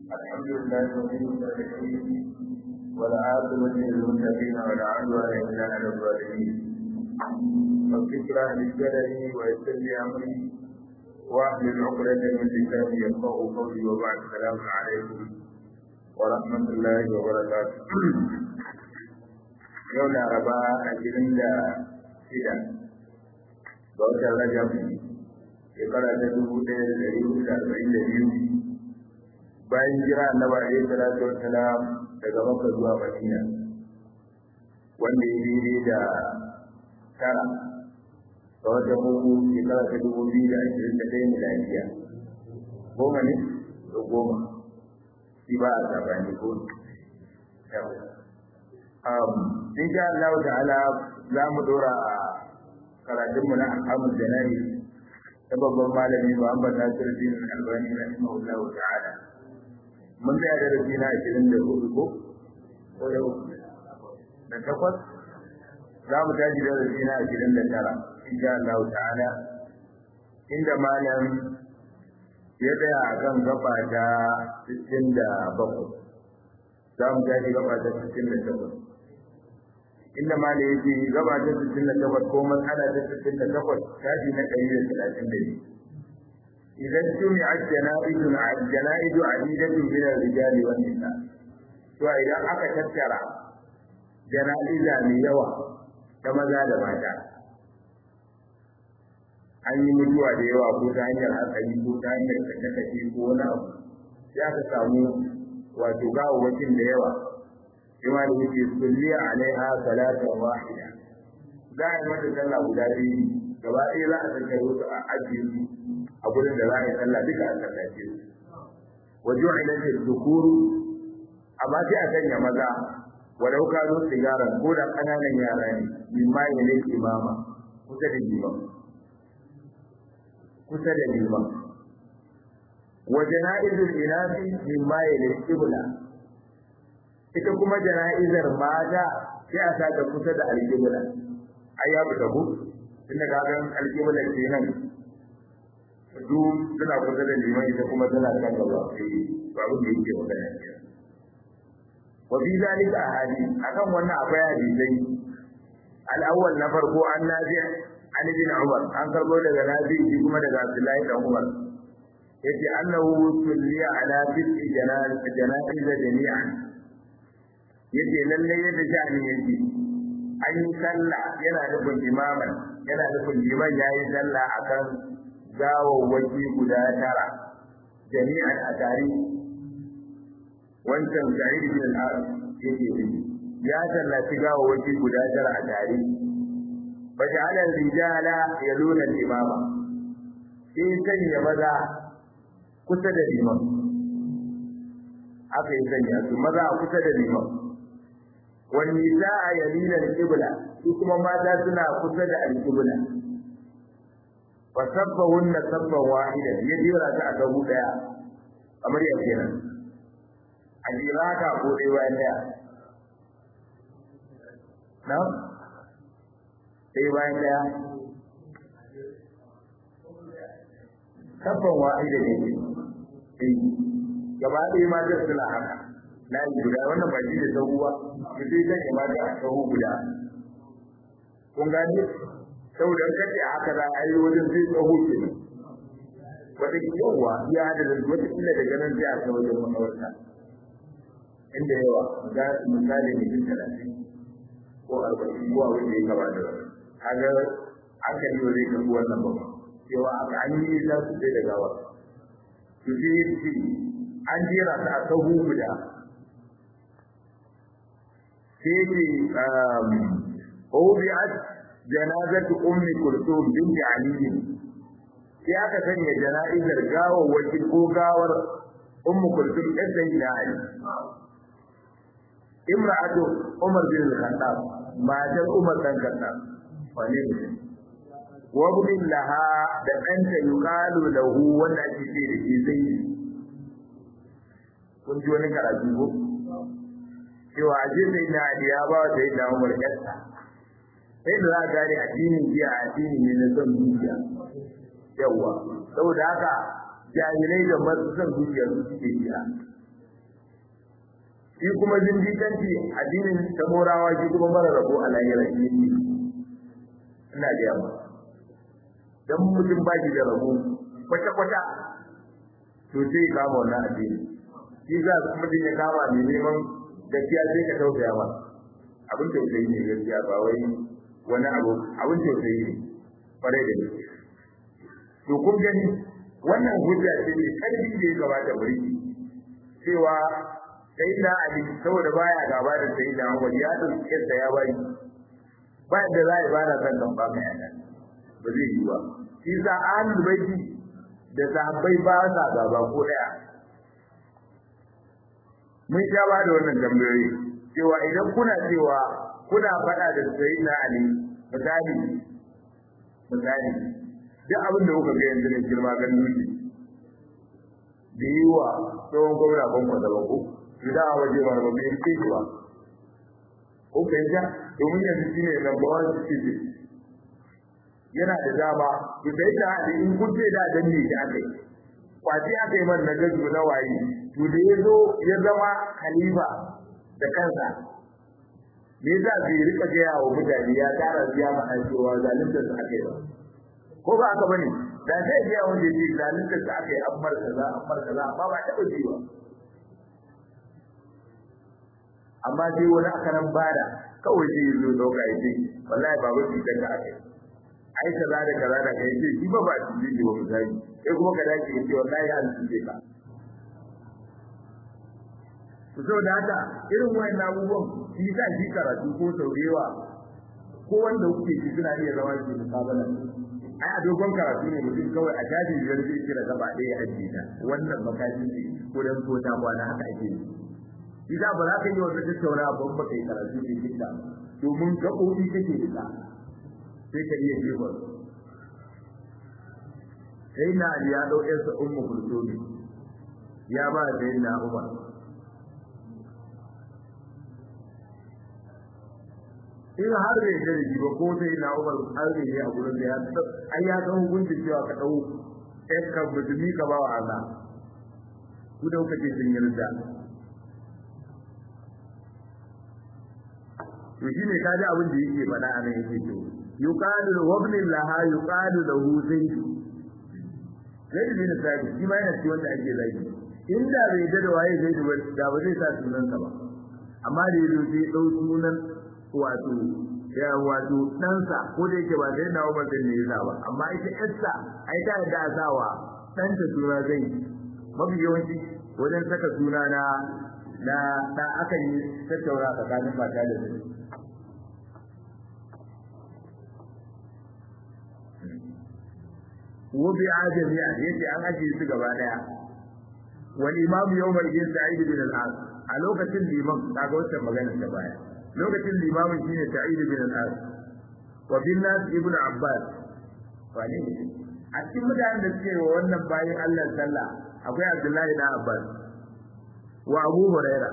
الحمد لله رب العالمين والعاقبة للمتقين ولا عدوان إلا على الظالمين. رب اشرح لي صدري ويسر لي أمري واحلل عقدة من لساني يفقهوا قولي وبعد السلام عليكم ورحمة الله وبركاته. يوم الأربعاء 26 ga watan Rajab shekara ta 1442 bayan jira Annabi alaihi salatu wassalam daga Makka zuwa Madina, wanda ya daidai da tara ga watan uku shekara ta 2021 miladiya. Goma ne? Goma. Shi ba a sabani ko? Insha Allah ta'ala za mu dora karatunmu na Ahmad Janari ta babban malami Muhammad Nasiruddin Albani rahimahullahu ta'ala. Mun da darasi na 24 ko da takwas za mu tashi darasi na 29 insha Allah ta'ala, inda malam ya tsaya akan gaba ta 67. Za mu tashi gaba ta 68 inda malai yake gaba ta 68 ko matsala ta 68 tafi na 132. idan tumi al-janaizu adidatun min ar-rijal wan nisa, to idan aka tattara janaiza mai yawa ta maza da mata, an yi mutuwa da yawa ko ta hanyar hatsari ko ta hanyar kashe-kashe ko wani abu, sai aka samu wato gawawwakin da yawa, kuma da yake kulliya alaiha salatan wahida, za a yi mata sallah guda biyu gaba ɗaya, za a tattaro su a ajiye su a gurin da za a yi sallah duka a sallace su. Wajen ilancin dukuru, amma sai a sanya maza walau kano sigaran ko da ƙananan yara ne, mimma ya ne imama kusa da liman. Wa jana'izul inafi mimma ya ne kibla, ita kuma jana'izar mata sai a saka kusa da alƙibla. Ai ya fita ku tunda gagan alƙibla kenan su suna kusa da liman, ita kuma tana kan gaba, sai babu da yake magana kenan. Wa fi zalika ahadith, akan wannan akwai hadisai. Al-awwal na farko an Nafi' an ibn Umar, an karbo daga Nafi' shi kuma daga Abdullahi dan Umar, yace annahu sulliya ala fi'li janaiz jami'an, yace lalle yadda sha'ani yake an yi sallah, yana nufin imaman, yana nufin liman yayi sallah akan gawawwaki guda tara jami'an a tare. Wancan Sa'id bin al-As yake ya sallaci gawawwaki guda tara a tare. Faja'ala rijala yaluna al-imama, sai sanya maza kusa da liman, aka yi sanya su maza kusa da liman. Wani nisa'a yalina al-qibla, su kuma mata suna kusa da al-qibla. fasabbahunna sabban wahidan, ya jira ta a gabu daya kamar ya kenan a jira ka ko dai bayan daya na sai bayan daya sabban wahidan ne sai gaba ɗaya ma da suna haka na yi guda, wannan ba shi da sauwa ya sai zan yi mata a sahu guda, kun gani saboda kace haka za a yi wajen sai tsaho ke wata yawa ya hada da wata kila daga nan sai a kai wajen makawarta inda yawa ga misali ne cikin 30 ko 40 ko abin da ya gaba da kaga aka yi wani kan wannan ba cewa aka an yi za su sai da gawa su ji an jira ta a tsaho guda, sai ce obi'at janazatu ummi kulthum binti ali, sai aka sanya jana'izar gawawwaki ko gawar ummu kulthum ɗan sayyidina ali, imra'atu umar bin al-khattab, matar umar dan khattab, wani ne wa bin laha da ɗanta yuqalu lahu, wanda ake ce da shi zaid. kun ji wani karatu ko cewa aje sayyidina ali ya ba wa sayyidina umar ƙasa, sai da za a gane addinin jiya addini ne na son zuciya. Yawwa, saboda haka jahilai da masu son zuciya su suke jiya. shi kuma zindiƙanci addinin tamorawa shi kuma mara rabo a lahira shi ne ina gaya ba dan mutum ba shi da rabo kwata-kwata to sai ya kama wannan addini shi za su mutum ya kama mai neman gaskiya sai ka tausaya ba abin tausayi ne gaskiya ba wai wani abin tausayi ne kwarai da gaske to kun gani wannan hujja ce mai karfi da ya gabata burki cewa sai da Ali saboda baya gaba da sai da Umar ya dauki yadda ya bari ba da zai bada kan dan ba mai yana ba zai yi ba shi sa ahlul baiti da sahabbai ba sa gaba ko daya mun sha ba da wannan tambayoyi cewa idan kuna cewa kuna faɗa da sayyidina Ali misali duk abin da kuka ga yanzu ne girma gan nufi da yi wa tsohon gwamna banko da banko idan a waje ba ba mai rike ba ko fahimta domin yanzu shi ne number one citizen yana da dama to sai da in kun ce da dan ne aka yi kwaci aka yi man na gazu na waye to da ya zo ya zama khalifa da kansa me yasa bai rika gaya wa mutane ya tara biya mana cewa zalunta su aka yi ba ko ba aka bane da sai biya wanda yake zalunta su aka yi ammar kaza amma ba ta dauki ba amma dai wani akaran bada kawai sai yazo dauka yace wallahi babu shi kanka aka ai kaza da kaza da kai sai shi ba shi ne ba misali sai kuma ka dace yace wallahi an tsince ka to da haka irin wayannan abubuwan shi sa shi karatu ko saurewa ko wanda kuke ji suna iya zama shi mukabala ai a dogon karatu ne mutum kawai a jaji biyar zai kira gaba ɗaya a jita wannan makaji ce ko dan ko ta kwana haka ake yi shi da ba za ka yi wata tattauna ban ba kai karatu ne kinta domin gaɓoɓi kake da sai ka iya jefa sai na ya ɗau ƴarsa ummu kulsumi ya ba sai na umar in har bai da shi ba ko sai na Umar har bai a gurin da ya ai ya san hukuncin cewa ka dau sai ka mutumi ka ba wa Allah ku da kuke sun yarda to shine kaji abin da yake faɗa a nan yake to yuqalu wabni laha yuqalu lahu zaid zaid bin sabit shi ma yana cikin wanda ake zagi inda bai da waye zaid ba da ba zai sa sunan ka ba amma da yazo sai dau sunan wato ɗansa ko da yake ba zai dawo ba zai ne ba amma ita ƴarsa ai ta da asawa ɗanta suna zai mafi yawanci wajen saka suna na da aka yi tattaura tsakanin mata da zai wabi ajamiya yace an ajiye su gaba daya wal imam yawmal jin sa'id bin al-as a lokacin liman kaga wata magana ta baya lokacin limamin shine Sa'id bin al-As wa bin nas ibn Abbas wani a cikin mutanen da suke wa wannan bayin Allah sallah akwai Abdullahi bin Abbas wa Abu Huraira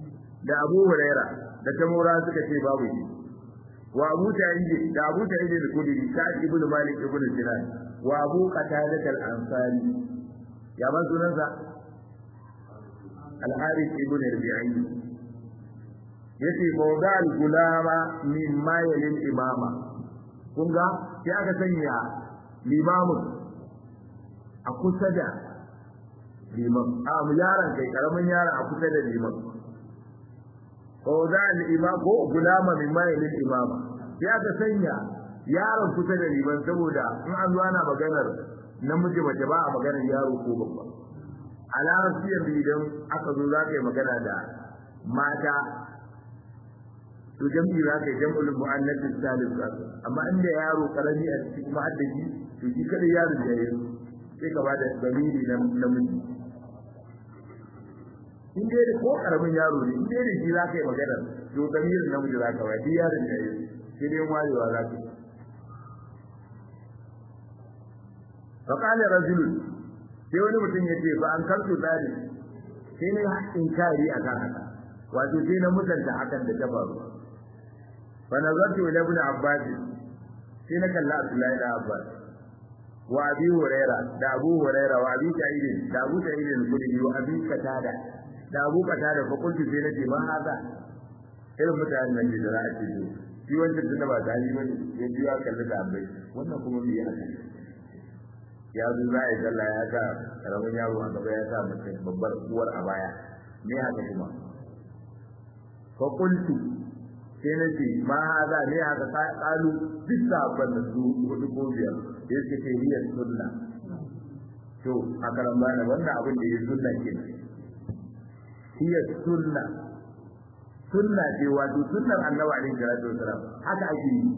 da Tamura suka ce babu shi wa Abu Sa'id al-Khudri Sa'id ibn Malik ibn Sinan wa Abu Qatadah al-Ansari ya ba sunansa al-Harith ibn Rabi'i yace mawdal gulama min mayalin imama kun ga sai aka sanya limamin a kusa da liman yaron kai karamin yaron a kusa da liman mawdal imam ko gulama min mayalin imama sai aka sanya yaron kusa da liman saboda in an zo ana maganar namiji mace ba a maganar yaro ko babba a larabciyar idan aka zo za ka yi magana da mata to jam'i za ka yi jam'ul mu'annas salis amma inda yaro karami a cikin kuma haddaji to shi kada yaro da yayi sai ka bada zamiri na namiji in dai ko karamin yaro ne in dai shi za ka yi magana to zamirin namiji za ka bada yaro da yayi sai dai wayewa za ka yi fa qala rajul sai wani mutum ya ce ba an karto tsari sai ne inkari akan haka wato sai na mutanta hakan da ta faru فنظرت إلى ابن عباس حين كان عبد الله بن عباس وأبي هريرة وأبي سعيد الخدري وأبي قتادة da Abu Qatada fa kuntu sai nace ma haza irin mutanen nan da za a ce to shi wanda tunda ba da yi bane ya biya kallon da abai wannan kuma bai haka ya zo za a yi sallah ya ga karamin yaro a gaba ya sa mutum babbar uwar a baya me haka kuma fa kuntu sai nace ma haza ne haka kalu bisa banda su hudu ko biyar yake ce hiya sunna to a karambana wannan abin da ya sunna kenan hiya sunna sunna ce wato sunnar annabi alaihi salatu wasalam haka ake yi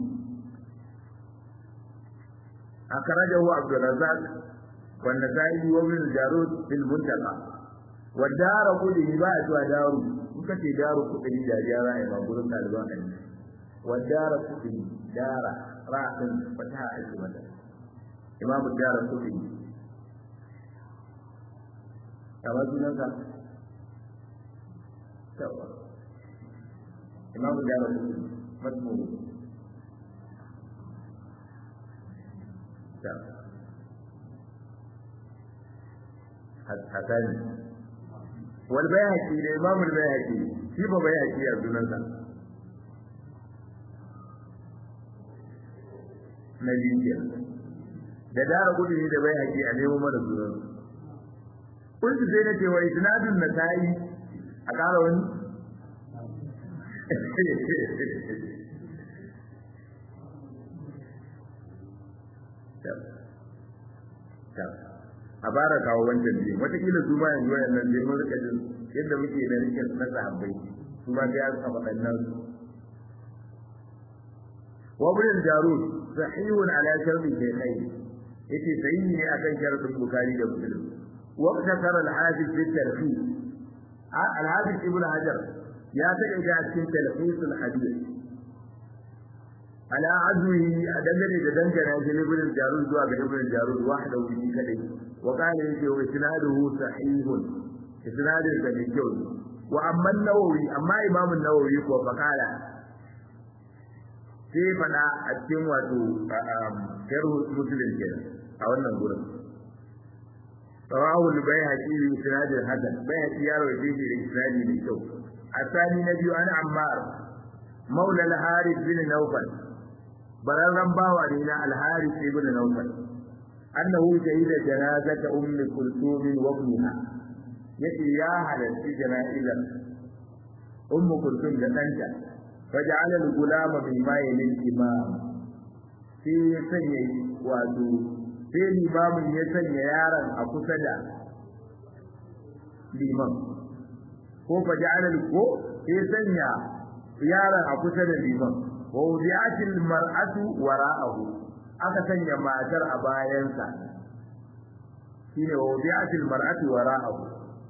akhrajahu Abdurrazzaq wa Nasa'i wa Ibn Jarud fil Muntaqa wa daru kudi ba to daru kuka ce daru kudi da jara ai ba gurin daliban ne wa daru kudi dara ra'atan fataha ake mata imamu daru kudi kamar sunan ka tawa imamu daru kudi matmu hatani wal bayhaqi da imam al bayhaqi shi ba bayhaqi a sunansa na biya da dara gudu ne da bayhaqi a nemo mana sunan kun ji sai na ce wai tunadun na tayi a ƙara wani a bara kawo wancan biyu wataƙila su ma yanzu wayannan zai mun rika jin yadda muke da rike na sahabbai su ma sai aka faɗannan wa ibn jarud sahihun ala sharri shaykhain yace sahihi ne akan sharadin bukhari da muslim wa zakara al-hafiz fi tarhib al-hafiz ibn hajar ya take ga cikin talhis al-hadith ala azmi dangane da dangana shi ibn jarud zuwa ga ibn jarud wahdahu shi kadai wa kana yake wa isnaduhu sahihun isnadin da ne kyau wa amma an-nawawi amma imam an-nawawi ko fakala sai fada a cikin wato sharh muslim kenan a wannan gurin rawahu al-bayhaqi bi isnadin hasan bayhaqi ya rawaye shi da isnadi ne kyau asani nabi an ammar maula al-harith bin nawfal bararran bawa ne na al-harith ibn nawfal annahu shahida janazata ummi kulthum wa ibniha yace ya halarci jana'izar ummu kulthum da danta faja'ala al-gulama mimma yalil imam sai sanya wato sai limamin ya sanya yaron a kusa da liman ko faja'ala ko sai sanya yaron a kusa da liman wa wudi'atil mar'atu wara'ahu aka sanya matar a bayansa shine wa wudi'atil mar'atu wara'ahu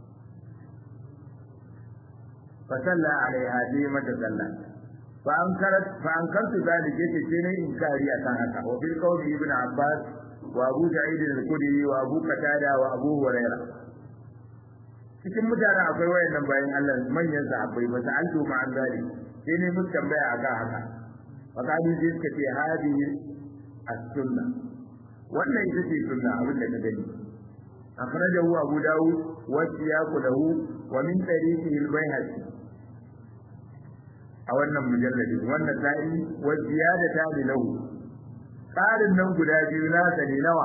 fa salla alaiha bi mata salla fa ankartu dalika ce ne inkari akan haka wa bil qawli ibn abbas wa abu sa'id al-khudri wa abu qatada wa abu hurairah cikin mutane akwai wayannan bayan Allah manyan sahabbai ba sa'altu ma'an zalik sai ne mun tambaya akan haka fakadi sai suka ce hadihi as-sunnah wannan ita ce sunna abin da ka gani akhrajahu abu dawud wa siyaqu lahu wa min tariqihi al-bayhaqi a wannan mujalladi wannan sa'i wa ziyadata lahu qarin nan guda biyu na sani nawa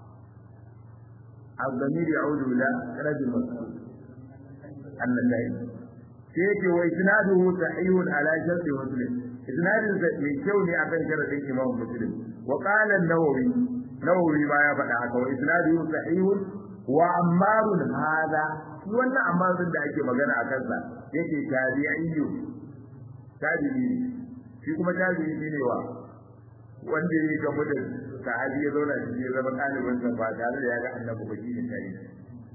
al-damir ya'udu ila rajul mas'ul annai sai yake wa isnaduhu sahihun ala sharti muslim isnadin da mai kyau ne akan sharadin imam muslim wa qala an-nawawi ma ya faɗa haka wa isnaduhu sahihun wa ammarun hada shi wannan ammarun da ake magana akan sa yake tabi'iyyu tabi'i shi kuma tabi'i ne wa wanda ya gamu da sahabi ya zauna shi ya zama ɗalibin sa ba tare da ya ga annabi ba shi ne tabi'i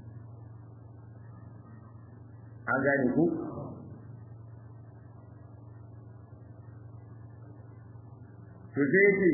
an gane ku to sai ce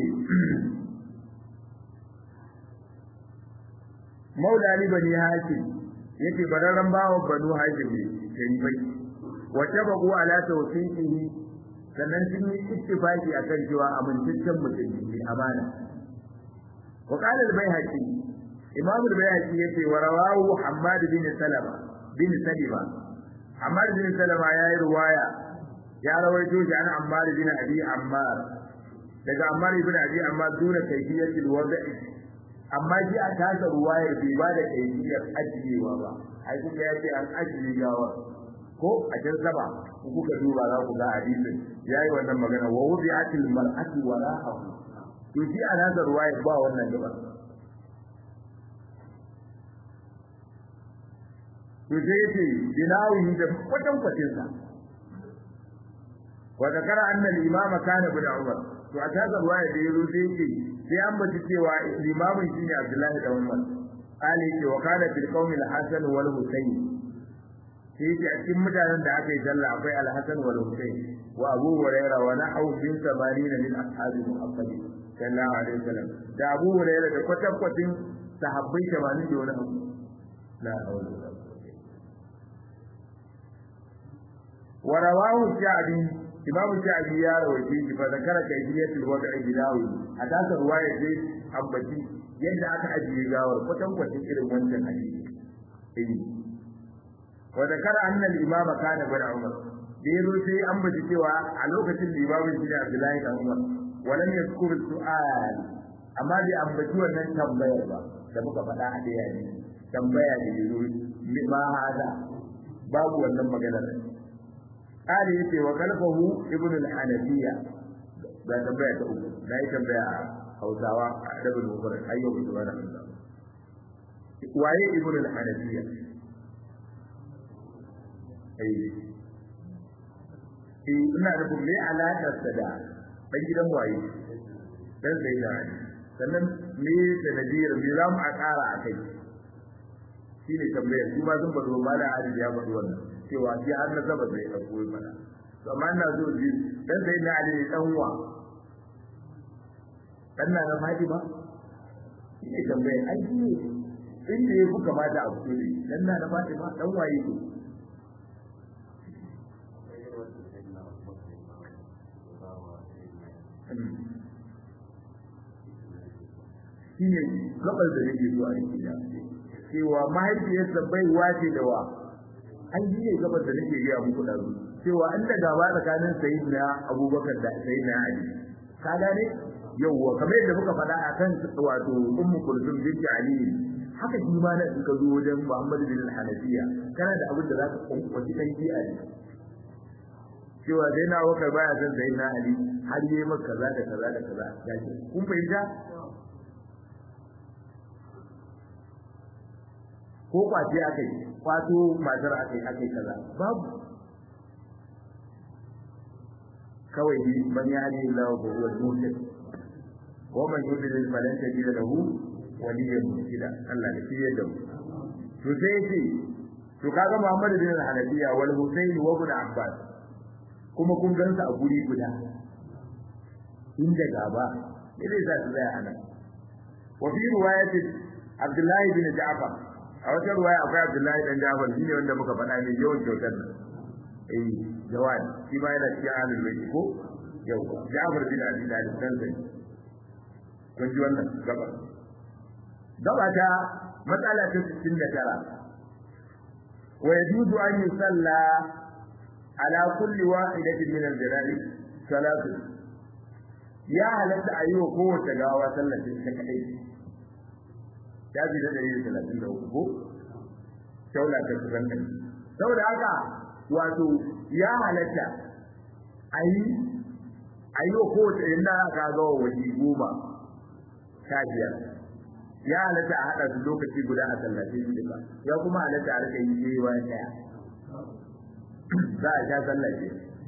maula ali bani hashim yake bararran bawo banu hashim ne sharifai wace babu ala tawfiqihi sannan sun yi ittifaqi akan cewa amintaccen mutum ne amana wa qala al-bayhaqi imam al-bayhaqi yace wa rawahu hammad bin salama Ammar bin Salama yayi riwaya ya rawaito shi an Ammar bin Abi Ammar daga Ammar ibn Abi Ammar duna kayfiyatul wada'i amma ji a tasa ruwaya bai ba da kayfiyar ajiyewa ba ai kuma yace an ajiye gawa ko a can saba kuka duba za ku ga hadisin yayi wannan magana wa wudi'atil mar'atu wara'ahu to ji a tasa ruwaya ba wannan gaba to sai yace dinawi da kwatan kwatin sa wa zakara anna al-imama kana bin Umar to a tasa ruwaya da yazo sai yace sai an bace cewa limamin shine Abdullahi da Umar ali ce wa kana fil qawmi al-Hasan wal Husayn sai yace a cikin mutanen da aka yi sallah akwai al-Hasan wal Husayn wa Abu Hurairah wa nahu bin 80 min ashabi Muhammad sallallahu alaihi wasallam da Abu Hurairah da kwatakwatin sahabbai 80 da wani abu la hawla wala quwwata wa rawahu Sha'bi Imam Sha'bi ya rawaye shi fa zakara kayfiyatul wada'i bilawi a tasar ruwaya dai ambaci yadda aka ajiye gawar kwatankwacin irin wancan hadisi wa zakara anna al-imam kana bin Umar dai sai ambaci cewa a lokacin limamin shi da Abdullahi da Umar walam yazkur su'al amma bai ambaci wannan tambayar ba da muka faɗa a daya ne tambaya da yazo ma hada babu wannan maganar قال يتي وكلفه ابن الحنفية لا تنبيه تقول لا يتنبيه حوزاوة أدب المفرد أيوه سبحانه وتعالى وعي ابن الحنفية ina nufin mai alaƙar sa da ɗan gidan waye dan sai da sannan me sanadiyar me za mu a ƙara a kai shi ne tambayar su ma sun bado mala hadisi ya bado wannan cewa shi har na saba sai a koyi mana to amma ina so ji dan sai na ali dan wa dan na na Fatima shi tambayar ai shi inda ya kuka mata a kudi dan na na Fatima dan waye ko shi ne gabar da nake so a cikin cewa mahaifiyarsa bai wace da wa an yi ne gabar da nake gaya muku da cewa an da gaba tsakanin sayyidina Abubakar da sayyidina Ali ka gane yawwa kamar yadda muka faɗa akan wato ummu kulsum binti Ali haka shi ma na ka zo wajen Muhammad bin Hanafiya kana da abin da zaka kwankwaci kai ji Ali cewa dai na wakar baya san sayyidina Ali har yayi maka kaza da kaza da kaza gashi kun fahimta ko kwace akai kwato matar akai kaza babu kawai ni man yadi lahu wa huwa al-muhtadi wa man yudlil falan tajid lahu waliyyan murshida Allah da shi yadda mu to sai ce to kaga Muhammad bin Hanafiya wal Husayn wa ibn Abbas kuma kun gansa a guri guda inda gaba ne zai sa tsaya anan wa fi riwayat Abdullah bin Ja'far a wata ruwaya akwai Abdullahi dan Jabir shine wanda muka faɗa ne yawan kyautar jawad shi ma yana cikin ahlul bayt ko yau Jabir bin Abi Talib dan sai kun ji wannan gaba ta matsala ta 69 wa yajuzu an yusalla ala kulli wahidatin min al-janabi salatu ya halatta ayyuka kowace gawa sallar ta kadai ya bi da 133 ko shaula ta kusan kan saboda haka wato ya halatta ayi ko ta inda aka ga wani goma kajiya ya halatta a hada su lokaci guda a sallace shi duka ya kuma halatta a rika yi cewa daya za a sha sallace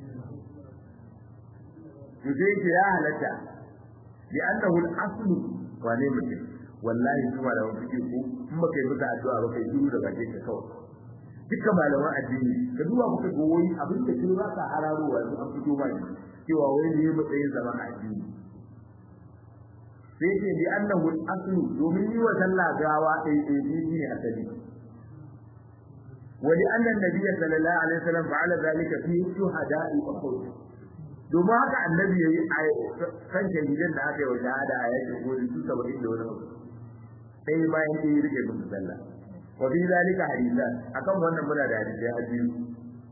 to sai ya halatta bi annahu al-aslu wa ne mutum wallahi kuma da wani fiki ko in baka yi maka addu'a ba kai shiru da bakin ka kawai dukkan malaman addini ka duba muka ga wani abin da kin ba ka hararo wa an fito ba cewa wai ne matsayin zaman addini sai ce bi annahu al-aslu domin yi wa sallah gawa dai ne asali wa li anna an-nabiy sallallahu alaihi wasallam fa'ala zalika fi shuhada'i uhud domin haka annabi yayi kan shahidan da aka yi wa shahada a yakin uhud su 70 da wani sai bayan da rike musu sallah wa bi zalika hadithan akan wannan muna da hadisi hadisi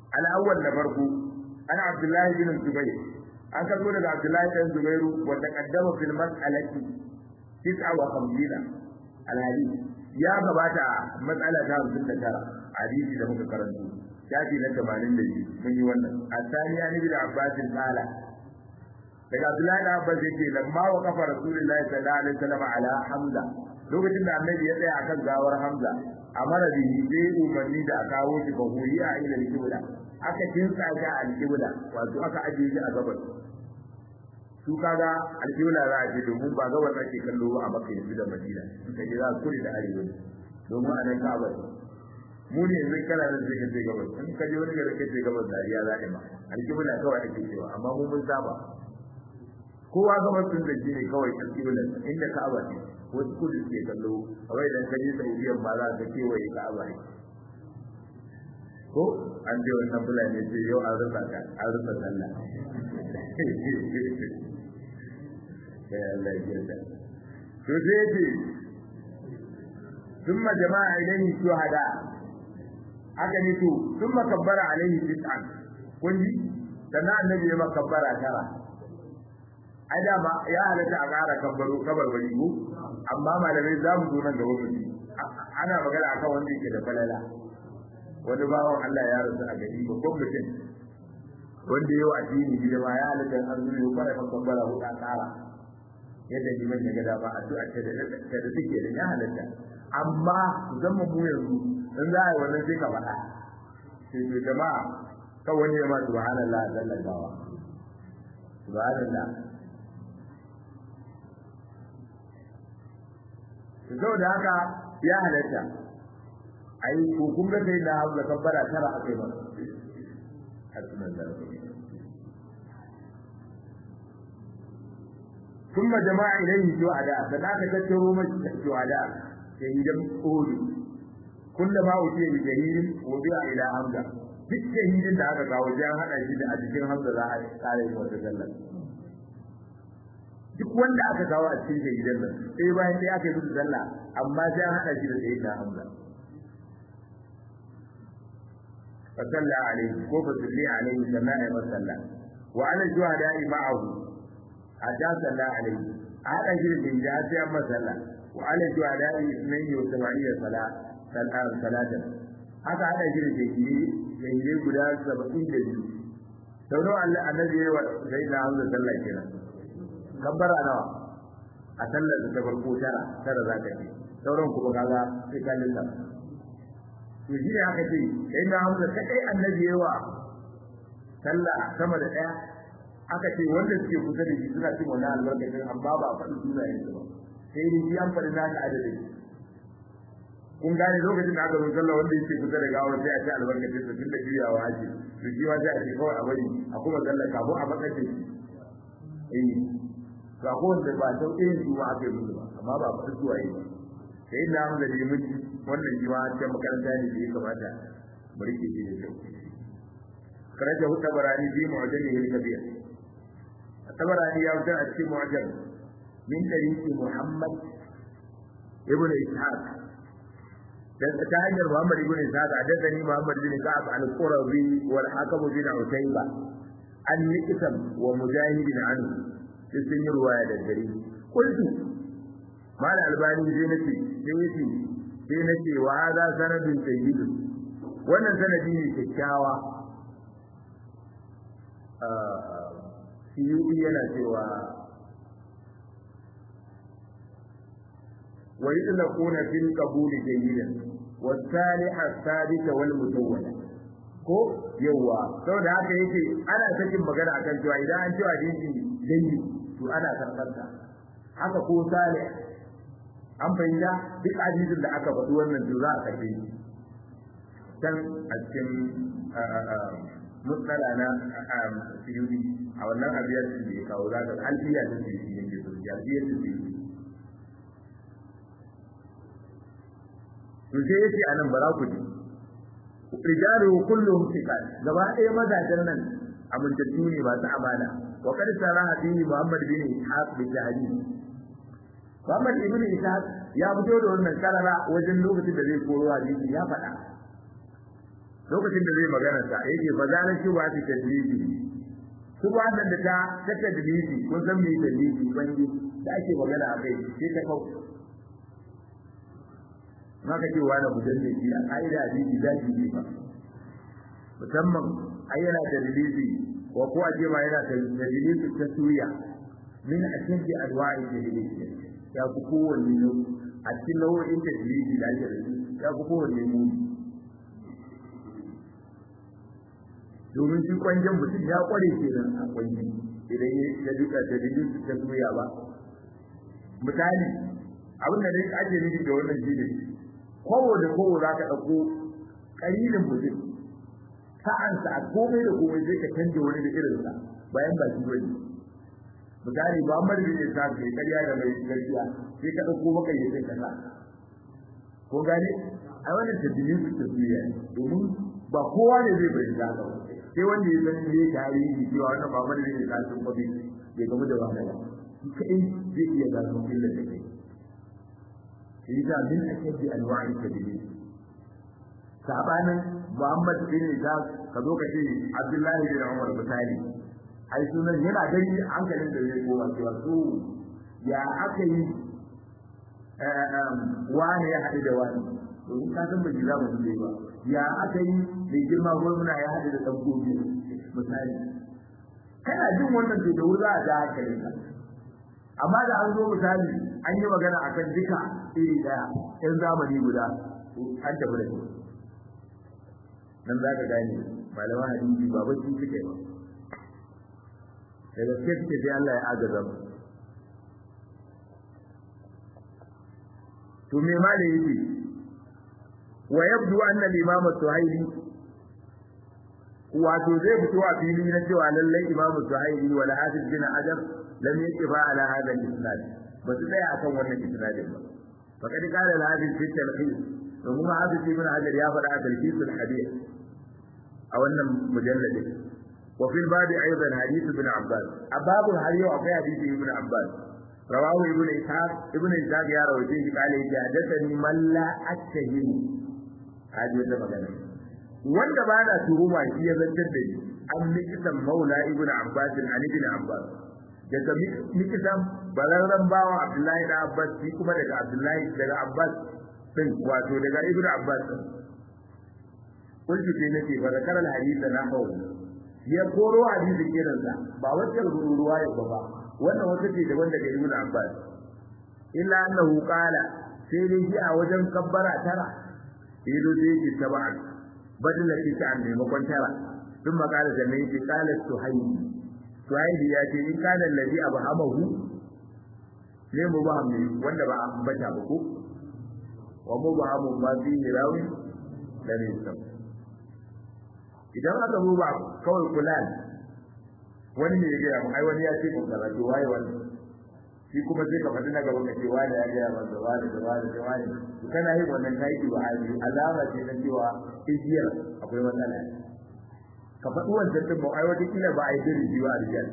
al-awwal na farko ana Abdullahi bin Zubayr an karbo daga Abdullahi bin Zubayr wa taqaddama fil mas'alati 59 al-hadith ya gabata matsala ta 59 hadisi da muka karanto shafi na 82 mun yi wannan asaniya ni da Abbas qala daga Abdullahi da Abbas yake lamma wa kafa Rasulullahi sallallahu alaihi wasallam ala Hamza lokacin da Annabi ya tsaya akan gawar Hamza amara bihi sai umarni da aka kawo shi bahuri a ila al-qibla aka kinsa ga al-qibla wato aka ajiye shi a gabas su kaga al-qibla za a je domin ba gabas ake kallo a Makka yanzu da Madina kaje za ku da arewa domin a nan Ka'aba mu ne yanzu kana da zai kace gabas in ka je wani gari kace gabas dariya za a ma al-qibla kawai ake cewa amma mu mun saba kowa gabas sun zaki ne kawai al-qibla inda Ka'aba ne wasu kudu ke kallo a wai dan kaje Saudiyan ba za ka kewaye Ka'aba ne ko an je wannan fulani ce yau an rufa ka an rufa sallah ya Allah ya yarda to sai ce thumma jama'a ilayhi shuhada haka ne to thumma kabbara alayhi tis'an kun ji sannan annabi ya makabbara tara adama ya halatta a ƙara kabarbari ko amma malamai za mu zo nan gaba mu ana magana akan wanda yake da falala wani bawan Allah ya rasu a gari ba ko mutum wanda yau addini gida ma ya halatta an zo ya fara kabbara ko ta ƙara yadda liman ya gada ba addu'a ta da take da ya halatta amma zan mu yanzu in za a yi wannan sai ka faɗa sai to jama'a kawai wani ya ma subhanallah sallallahu subhanallah saboda haka ya halatta ai ko kun ga sai da Hamza kabbara tara a kai ba kuma jama'a ilayhi shuhada sadaka tattaro mashi shuhada sai idan odu kullama wuce bi jahilin wa bi'a ila Hamza duk jahilin da aka kawo jan hada shi da a cikin Hamza za a kare shi wata sallah duk wanda aka kawo a cikin gidan nan sai bayan sai aka yi musu sallah amma sai an hada shi da sayyidina Hamza fa salla alaihi ko fa salli alaihi sallallahu alaihi wasallam wa ala shuhada'i ma'ahu hatta salla alaihi hada shi da jinja sai an masalla wa ala shuhada'i isnaini wa sab'iyya salatan haka hada shi da jinji guda 72 sau nawa Allah annabi ya wa sayyidina Hamza sallah kenan kabbara nawa a sallar da farko tara za ka yi sauran kuma kaga sai ka lissa to shi ne aka ce sai na Hamza kai annabi yawa sallah sama da daya aka ce wanda suke kusa da shi suna cin wannan albarkacin amma ba a faɗi sunayen su ba sai dai shi an faɗi naka adadin kun gane lokacin da aka zo sallah wanda yake kusa da gawar sai a ce albarkacin su tun da juyawa ake to shi ma sai a ce kawai a bari a kuma sallah kafin a makashin ga wanda ba ta yin zuwa aka yi ba amma ba fa zuwa yi ba sai na mu da limin wannan jiwa ta makaranta ne da ya kamata mu rike shi da kyau karaja hu tabarani bi mu'jamihi al-kabir tabarani ya wuce a cikin mu'jam min tariqi Muhammad ibn Ishaq dan ta hanyar Muhammad ibn Ishaq haddathani Muhammad bin Ka'ab al-Qurazi wal Hakim bin Utayba an Niqsam wa Mujahid anhu sun yi ruwaya da gari kullu mal albani sai nace wa hada sanadun sayyid wannan sanadi ne kyakkyawa siyudi yana cewa wa yutlaquna fil qabul jayyidan wa salih as-sabit wal mutawwala ko yawa saboda haka yake ana sakin magana akan cewa idan an cewa dinki dangi to ana karɓarta haka ko sale an fahimta duk hadisin da aka faɗi wannan to za a karɓe shi dan a cikin mutsala na siyudi a wannan abiyar da ya kawo za ka alfiya da siyudi yake so ya biyar da siyudi to sai yace anan bara ku ji rijalu kulluhum thiqat gaba ɗaya mazajen nan amintattu ne masu amana wa qad saraha bihi Muhammad bin Ishaq bi tahdid Muhammad ibn Ishaq ya fito da wannan karara wajen lokacin da zai koro hadisi ya faɗa lokacin da zai magana sa yake fa zalika shi wa ta tadliji su ba nan da ta tadliji kun san me tadliji bangi da ake magana a kai sai ta kau maka ce wani mujalle shi a kaida hadisi zaki ne ba musamman ayyana tadliji wa ko aje ma yana tadliji ta suya min ashaddi anwa'i tadliji ya ku kowanne a cikin nau'in tadliji da ake da ya ku kowanne mu domin shi kwanjan mutum ya kware kenan a kwanji idan ya duka da dalilin ta soya ba misali abin da dai ake nufi da wannan shi ne kowo da kowo za ka ɗauko ƙarilin mutum sa'ansa a komai da komai sai ka canje wani da irinsa bayan ba shi bane misali ba amma da ne sa kai ƙarya da mai gaskiya sai ka ɗauko maka yi sai ka sa ko gane ai wannan dalilin ta soya domin ba kowa ne zai bayyana ba sai wanda ya san me tarihi cewa wannan ba wanda ne ka san gobe bai gamu da wani ba kai zai iya gano illar da kai shi da min akadi anwa'i kadiri sabanin Muhammad bin Isa ka zo ka ce Abdullahi bin Umar misali ai sunan yana gani hankalin da zai kowa cewa su ya aka yi wani ya haɗu da wani domin ka san bai za mu dole ba ya aka yi mai girma gwamna ya haɗu da ɗan gobe misali kana jin wannan to da wuri za a ja hankalin ka amma da an zo misali an yi magana akan duka iri ɗaya ɗan zamani guda an tafi da shi nan za ka gane malaman hadisi ba bacci suke ba da gaske suke sai Allah ya agaza mu to me ma da yake wa yabdu anna al-imam as-suhaili wato zai fito a fili na cewa lallai imam as-suhaili wal hafiz bin hajar lam yaqifa ala hadha al-isnad ba su tsaya akan wannan isnadin ba faqad qala al-hafiz fi al-talqis domin hafiz ibn hajar ya faɗa a talqis al-hadith a wannan mujalladin wa fil bab aidan hadith ibn abbas ababu har yau akwai hadisi ibn abbas rawahu ibn ishaq ya rawaye shi kale ya hadathani man la attahimu hadi wata magana wanda ba da tuhuma shi ya zantar da ni an mikisan maula ibn abbas an ibn abbas daga mikisan bararran bawa abdullahi da abbas shi kuma daga abdullahi daga abbas din wato daga ibn abbas kullu sai nake ba zakar al hadith na hawo ya koro hadisin kiransa ba wata ruwaya ba wannan wata ce daban daga ibn abbas illa annahu qala sai dai shi a wajen kabbara tara ido da yake sab'a badal da shi an maimakon tara duk makala da mai ce qala suhaybi ya ce in kana allazi abhamahu ne mu ba mu wanda ba ambata ba ko wa mu ba mu ba bi rawi da ne sai idan aka ruba kawai kulan wani ne ya gaya mu ai wani ya ce mun karatu waye wani shi kuma sai ka faɗi na gaba ka ce wani ya gaya masa wani da wani da wani to kana yin wannan kai ki wa'azi alama ce na cewa ijiyar akwai matsala ka faɗi wannan din ba ai wata kila ba ai diri ji ba a rijal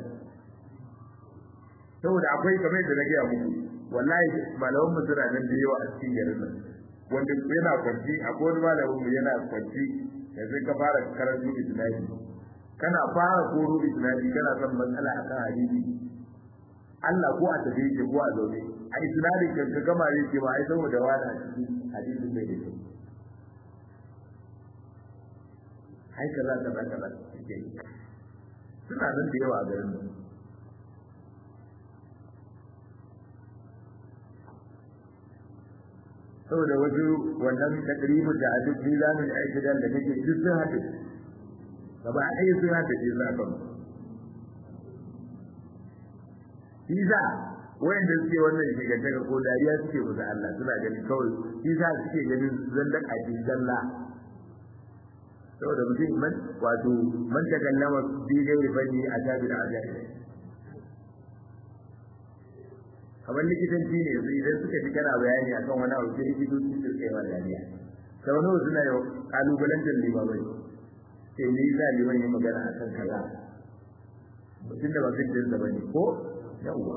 saboda akwai kamar da na gaya muku wallahi malaman mu suna nan da yawa a cikin garin nan wanda yana kwanci akwai wani malamin mu yana kwanci yanzu ka fara karatu isnadi kana fara koro isnadi kana son matsala akan hadisi Allah ko a tafi ke ko a zaune a isnadin kan ka gama ne ke ba ai saboda wani a cikin hadisin bai da kyau ai kaza ke suna nan da yawa a garin nan saboda wajen wannan takrimin da hadis mizanin aikidan da nake duk sun haɗe gaba ɗaya sun haɗe ke zaɓen Isa wayanda suke wannan shigantaka ko dariya suke musu Allah suna gani kawai Isa suke ganin zallan a cikin zalla saboda mutum man wato man ta kallama bi gairi bani a tabi da ajabi kamar likitanci ne yanzu idan suka fi kana bayani akan wani abu sai likitoci su kai wa dariya sau nawa suna yau kalubalantar limamai sai ne yasa liman yi magana akan kaza mutum da ba fitin da bane ko yawwa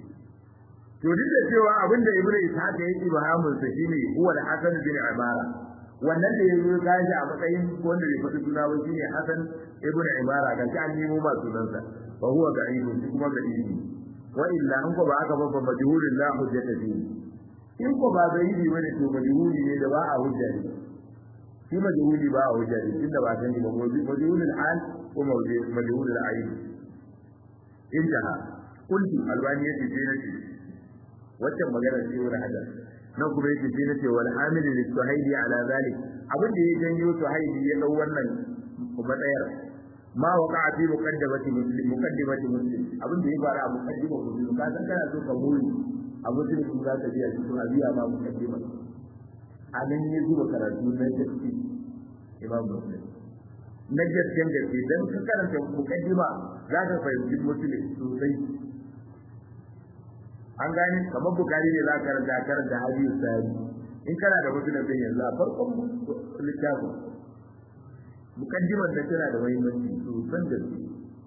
to duk da cewa abinda ibnu ishaq ya yi bahamun sa shine huwa al-hasan bin ibara wannan da ya zo gashi a matsayin wanda bai faɗi suna ba shine Hasan ibn Imara ga shi an nemo ma sunansa fa huwa da'ifun shi kuma da'ifi wa illa an ko ba aka ba majhulun la hujjata fihi in ko ba da'ifi bane to majhuli ne da ba a hujja ne shi majhuli ba a hujja ne tunda ba sani ba majhulul hal ko majhulul ayn intaha kuntu albani yace sai nace wacce magana ce wani hadar nan kuma yake sai nace wal hamil li suhaili ala zalik abin da ya janyo suhaili ya dau wannan matsayar ma waqa'a fi muqaddimati muslim abin da ya fara a muqaddimar muslim ka san kana so ka buri a muslim kun za ka biya to abiya ma muqaddimar anan ne zuwa karatu na gaske imam muslim na gaskiyan gaske dan ka karanta muqaddima za ka fahimci muslim sosai an gani kamar bukari ne za ka karanta hadisi sai in kana da muslim din yanzu a farkon littafin mukaddimar da tana da muhimmanci sosan da su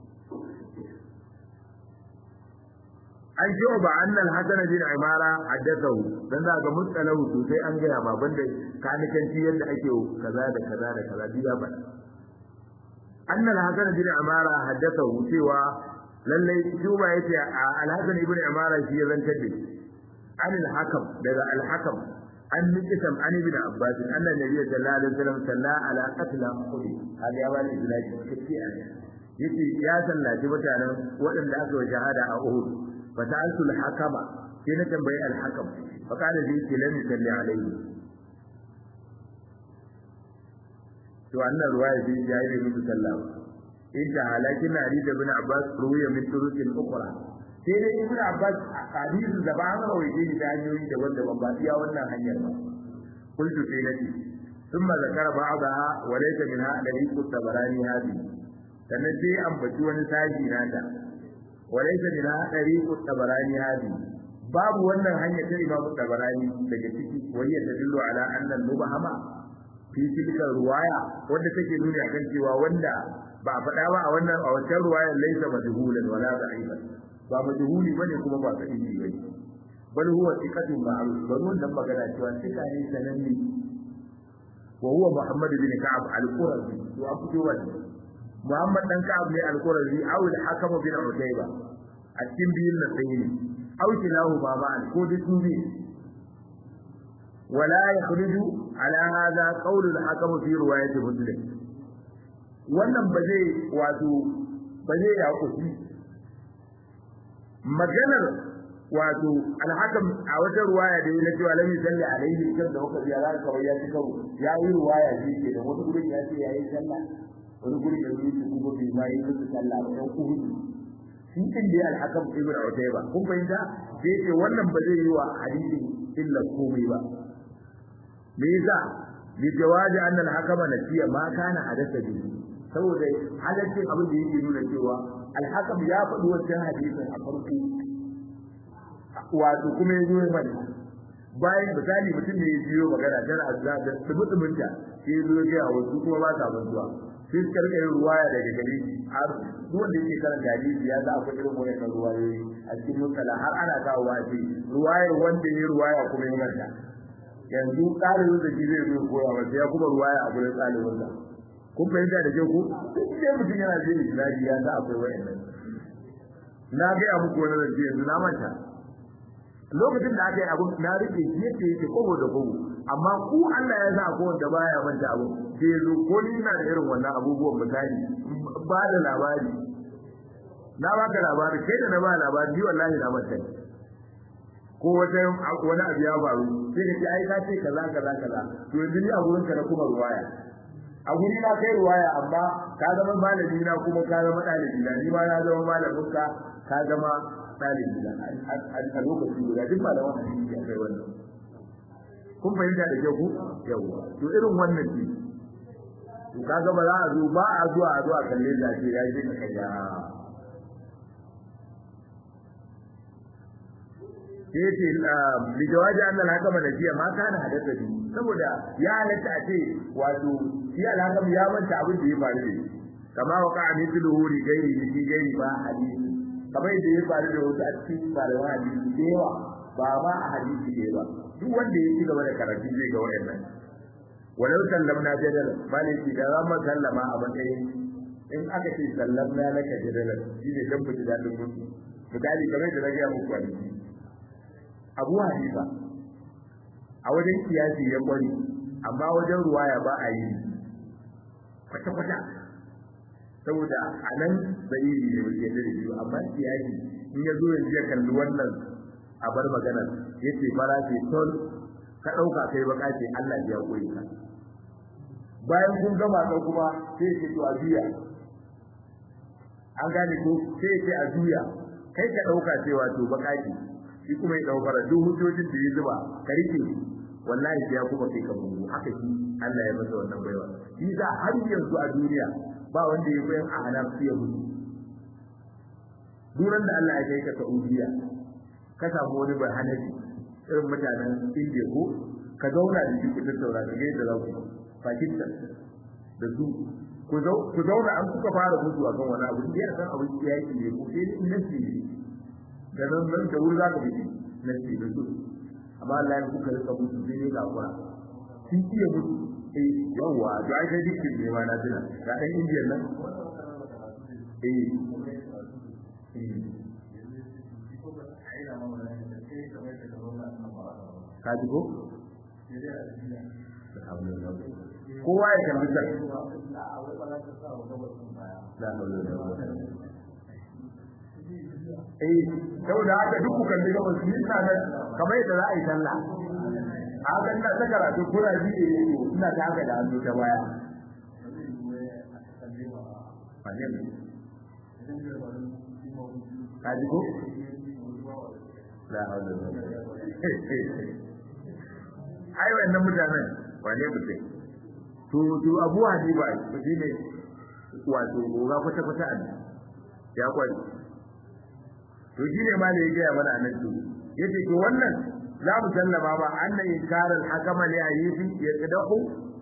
an ji ba annal hasan bin imara haddathahu dan za ga mustalahu sosai an gaya ma banda kanikanci yadda ake kaza da kaza da kaza biya ba annal hasan bin imara haddathahu cewa lalle juba yace al-hasan ibn imara shi ya zantar da an al-hakam daga al-hakam an nikisam an ibn abbas anna nabiyyu sallallahu alaihi wasallam salla ala qatl uhud hada ya bani ilaji kace yace ya sallaci mutanen waɗanda aka yi shahada a uhud fa ta'altu al-hakama sai na tambayi al-hakam fa kana zai ce lam yusalli alaihi to annan ruwaya sai ya yi musu sallama inda halakin hadith ibn abbas ruwiya min turuqin ukhra sai dai ibn abbas hadith da ba an rawaye da hanyoyi daban-daban ba iya wannan hanyar ba kullu sai nace thumma zakara ba'daha wa laysa minha daliq at-tabarani hadi sannan sai ambaci wani sashi nata wa laysa minha daliq at-tabarani hadi babu wannan hanyar ta imam at-tabarani daga ciki wani ya tadullu ala anna al-mubahama fi tilka ruwaya wanda take nuni akan cewa wanda ba a faɗa ba a wannan a wancan ruwayar laysa majhulan wala da'iban ba majhuli bane kuma ba sahihi bane bal huwa thiqatun ma'ruf bal wannan magana cewa thika ne sananne wa huwa muhammad bin ka'ab al-qurazi to an fito wannan muhammad dan ka'ab ne al-qurazi aw al-hakim bin utayba a cikin biyun nan sai ne aw tilahu ba ma'an ko duk ne ولا يخرج على هذا قول الحكم في روايه مسلم wannan ba zai wato ba zai ya kusi maganar wato alhakam a wata ruwaya da yana cewa lam yusalli alaihi kan da waka ziyara ka ya ci kawo ya yi ruwaya shi ke da wani gurin ya ce ya yi sallah wani gurin da yake kuma bai ma yi musu sallah ba dan ku shi din da alhakam ibn utayba kun fahimta sai ce wannan ba zai yi wa hadisi illa komai ba me yasa bi jawazi anna al-hakama nasiya ma kana hadatha bihi saboda halaccin abin da yake nuna cewa al-hakam ya faɗi wannan hadisin a farko wato kuma ya zo ya faɗi bayan misali mutum ne ya jiyo magana tana azza da tumutumunta sai ya zo ya ga wasu kuma ba ta bantuwa sai suka rika yin ruwaya daga gare shi har duk wanda yake karanta hadisi ya za akwai irin wannan ruwayoyi a cikin mutala har ana kawo wace ruwayar wanda ya ruwaya kuma ya manta yanzu ɗalibin da shi zai zo koya masa ya kuma ruwaya a gurin ɗalibin sa kun fahimta da kyau ko sai mutum yana jin islami ya sa akwai wayannan na ga muku wani zance yanzu na manta lokacin da aka yi abu na rike shi yake kobo da kobo amma ku Allah ya sa ko wanda baya manta abu sai zo ko ni ina da irin wannan abubuwan misali ba da labari na baka labari kai da na ba labari ni wallahi na manta ko wata wani abu ya faru sai ka ce ai ka ce kaza kaza kaza to yanzu ni a gurin ka na kuma ruwaya a guri na kai ruwaya amma ka zama malami na kuma ka zama dalibi na ni ma na zama malamin ka ka zama dalibi na a lokacin guda duk malaman hadisi ya kai wannan kun fahimta da kyau ku yawa to irin wannan ce to kaga ba za a zo ba a zuwa kalle da ce ya je ka kaja yace li jawaji anna al-hakam najiya ma kana hadatha bi saboda ya halatta a ce wato shi al-hakam ya manta abin da ya faru da shi kama waka mithluhu li ghairi li ghairi ba hadisi kamar da ya faru da wasu a cikin malaman hadisi da yawa ba ma a hadisi ne ba duk wanda ya ci gaba da karatu zai ga wayannan walau sallamna jadala maliki da zama sallama a matsayin in aka ce sallamna laka jadala shi ne dan fiti dadin mutu misali kamar da rage muku wani Abu Hanifa a wajen kiyasi ya kwari amma wajen ruwaya ba a yi kwata saboda anan dalili ne wanda ya dare shi amma kiyasi in ya zo yanzu ya kalli wannan a bar magana yace fara ce tol ka dauka kai baka ce Allah ya koyi ka bayan kun gama sai kuma sai ce to abiya an gane ko sai ce azuya kai ka dauka cewa to baka ce shi kuma ya daukar duk hujjojin da ya zuba ka rike wallahi sai ya kuma kai ka bugu haka shi Allah ya masa wannan baiwa shi da har yanzu a duniya ba wanda ya koyan a hanafi ya mutu duran da Allah ya kai ka Saudiya ka samu wani bahanafi irin mutanen Indiya ko ka zauna da shi ku tattauna da yadda za ku Pakistan da su ku zauna an kuka fara mutu akan wani abu da ya san abin da yake ne ko sai in nasi ne da nan da wuri za ka bi nasi da su amma Allah ya kuka rika mutu sai ne ga kura sun iya mutu yawa to ai sai dukkan ne ma na tuna ga dan Indiya nan ka ji ko kowa ya kalli ta saboda haka duk ku kalli gaba su yi nan kamar yadda za a yi sallah a haka ina ta karatu kuna ji ina ta haka da hannu ta baya ka ji ko la hawla wala ai wannan mutanen wane mutum to Abu Hanifa shi ne wato goga kwata kwata an ya kwari to shi ne ma da yake ya mana nan to yace to wannan za mu sallama ba annan inkar al-hakama li ayyubi yaqdahu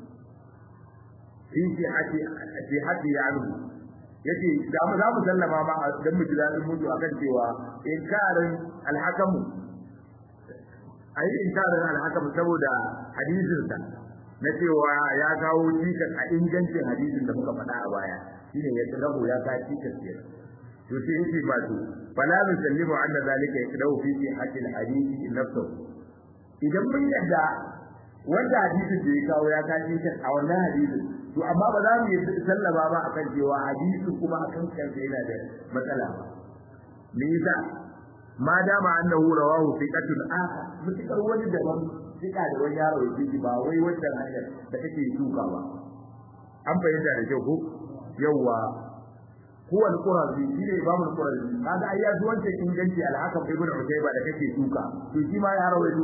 fi hati ya'lu yace da mu za mu sallama ma dan mu ji dadin mutu akan cewa inkarin al-hakamu ai inkarin al-hakamu saboda hadisin sa na cewa ya kawo cikas a ingancin hadisin da muka faɗa a baya shine ya tsarahu ya ka cikas ke to sai yake ba to fala nusallimu anna zalika yakdahu fi sihhati al-hadith nafsuhu idan mun yadda wanda hadisin da ya kawo ya ka cikas a wannan hadisin to amma ba za mu yi sallama ba akan cewa hadisin kuma akan kansa yana da matsala me yasa ma dama annahu rawahu thiqatun akhar mutakar wani daban fika da wani yaro yake ba wai wannan hanyar da kake tuka ba an bayyana da kyau ko yawa huwa al-qurazi shine babu al-qurazi kaga ai ya zuwan ce inganci al-hakam ibn utayba da kake tuka to shi ma ya rawaito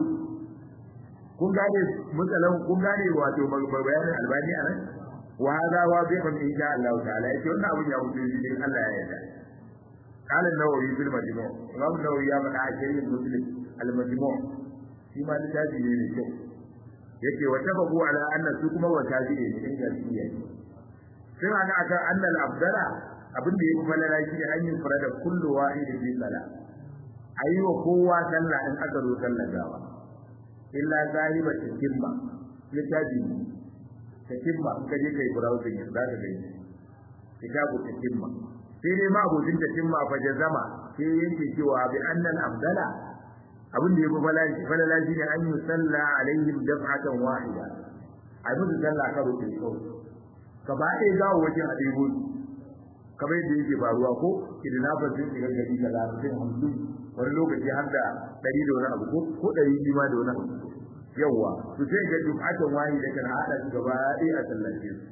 kun gane mutsalan kun gane wato bayanin albani anan wa hada wadihun insha Allah ta'ala yace wannan abin ya wuce shi din Allah ya yarda قال النووي في المجموع امام النووي يا من عاشر المسلم المجموع فيما لتاجي ne ne kyau yake wa tababu ala anna su kuma wa taji ne cikin gaskiya sai ana aka anna al-abdala abin da yake falala shi an yi farada kullu wahid bi sala ayyuwa kowa sallah in aka zo sallar gawa illa zahiba tikimma litaji tikimma kaje kai browsing yanzu zaka gani kitabu tikimma sai dai ma abudin tikimma fa jazama sai yake cewa bi anna al-abdala abin da yake falala shi ne an yi salla alaihim daf'atan wahida ai musu sallah ka rufe kawai ka ba dai gawo wajen a dai kamar yadda yake faruwa ko kidnapper sun shiga gari da lafiyar 50 wani lokaci har da 100 da wani abu ko 100 ma da wani abu yawa to sai ga daf'atan wahida kan hada su gaba dai a sallace su